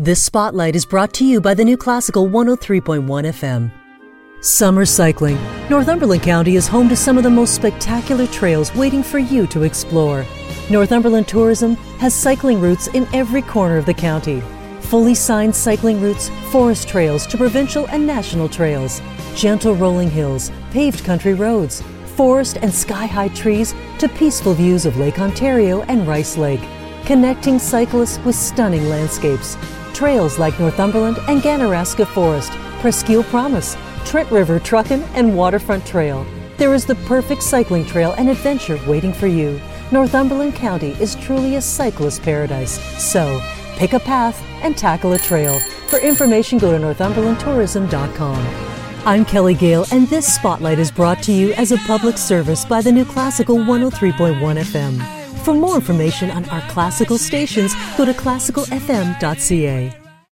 This spotlight is brought to you by the New Classical 103.1 FM. Summer cycling. Northumberland County is home to some of the most spectacular trails waiting for you to explore. Northumberland Tourism has cycling routes in every corner of the county. Fully signed cycling routes, forest trails to provincial and national trails, gentle rolling hills, paved country roads, forest and sky-high trees to peaceful views of Lake Ontario and Rice Lake, connecting cyclists with stunning landscapes. Trails like Northumberland and Ganaraska Forest, Presqu'île Promise, Trent River Truckin' and Waterfront Trail. There is the perfect cycling trail and adventure waiting for you. Northumberland County is truly a cyclist paradise. So, pick a path and tackle a trail. For information, go to northumberlandtourism.com. I'm Kelly Gale, and this spotlight is brought to you as a public service by the New Classical 103.1 FM. For more information on our classical stations, go to classicalfm.ca.